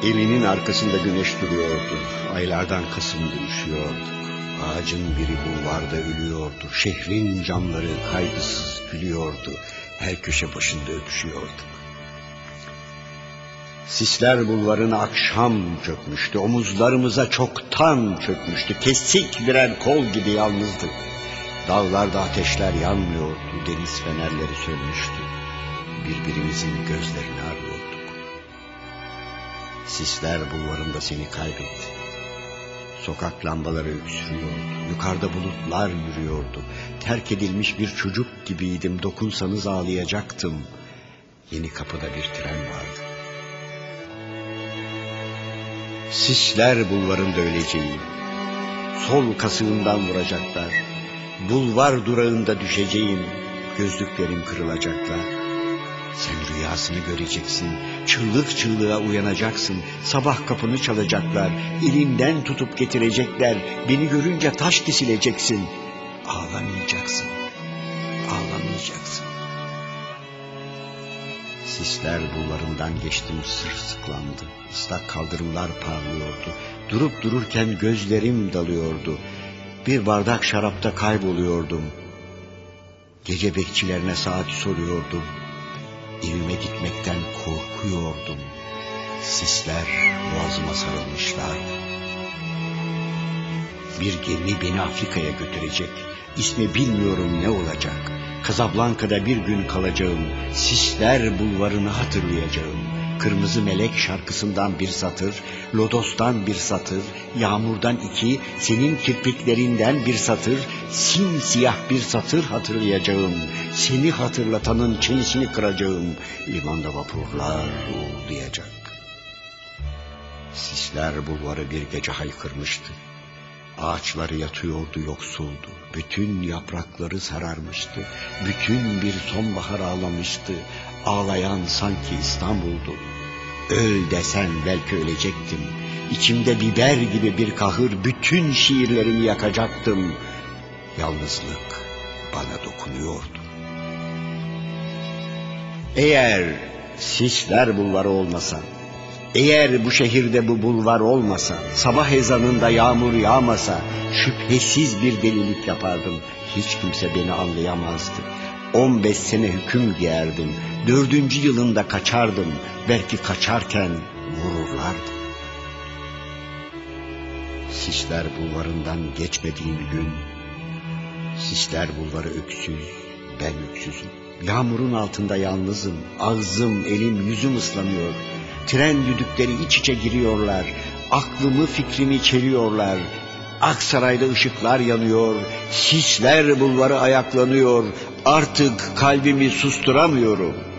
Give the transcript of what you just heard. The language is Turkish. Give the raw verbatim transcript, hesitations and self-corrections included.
Evinin arkasında güneş duruyordu. Aylardan Kasım düşüyordu. Ağacın biri bulvarda ölüyordu. Şehrin camları kaygısız gülüyordu. Her köşe başında öpüşüyorduk. Sisler bulvarına akşam çökmüştü. Omuzlarımıza çoktan çökmüştü. Kesik birer kol gibi yalnızdık. Dağlarda ateşler yanmıyordu. Deniz fenerleri sönmüştü. Birbirimizin gözlerini arıyorduk. Sisler bulvarında seni kaybettim. Sokak lambaları öksürüyordu. Yukarıda bulutlar yürüyordu. Terk edilmiş bir çocuk gibiydim. Dokunsanız ağlayacaktım. Yeni kapıda bir tren vardı. Sisler bulvarında öleceğim. Sol kasığımdan vuracaklar. Bulvar durağında düşeceğim. Gözlüklerim kırılacaklar. Sen rüyasını göreceksin. Çığlık çığlığa uyanacaksın. Sabah kapını çalacaklar. Elinden tutup getirecekler. Beni görünce taş kesileceksin. Ağlamayacaksın. Ağlamayacaksın. Sisler bulvarından geçtim, sırsıklandım. Islak kaldırımlar parlıyordu. Durup dururken gözlerim dalıyordu. Bir bardak şarapta kayboluyordum. Gece bekçilerine saati soruyordum. Evime gitmekten korkuyordum. Sisler boğazıma sarılmışlardı. Bir gemi beni Afrika'ya götürecek. İsmi bilmiyorum ne olacak. Casablanca'da bir gün kalacağım. Sisler bulvarını hatırlayacağım. Kırmızı Melek şarkısından bir satır, Lodos'tan bir satır, Yağmur'dan iki, senin kirpiklerinden bir satır, simsiyah bir satır hatırlayacağım. Seni hatırlatanın çenesini kıracağım. Limanda vapurlar uğulayacak. Sisler bulvarı bir gece haykırmıştı. Ağaçları yatıyordu, yoksuldu. Bütün yaprakları sararmıştı. Bütün bir sonbahar ağlamıştı. Ağlayan sanki İstanbul'du. Öl desen belki ölecektim. İçimde biber gibi bir kahır, bütün şiirlerimi yakacaktım. Yalnızlık bana dokunuyordu. Eğer Sisler bulvarı olmasa, eğer bu şehirde bu bulvar olmasa, sabah ezanında yağmur yağmasa, şüphesiz bir delilik yapardım. Hiç kimse beni anlayamazdı. On beş sene hüküm giyerdim. Dördüncü yılında kaçardım. Belki kaçarken vururlardı. Sisler bulvarından geçmediğim gün, Sisler bulvarı öksüz, ben öksüzüm. Yağmurun altında yalnızım. Ağzım, elim, yüzüm ıslanıyor. Tren düdükleri iç içe giriyorlar. Aklımı, fikrimi çeliyorlar. Aksaray'da ışıklar yanıyor. Sisler bulvarı ayaklanıyor. Artık kalbimi susturamıyorum.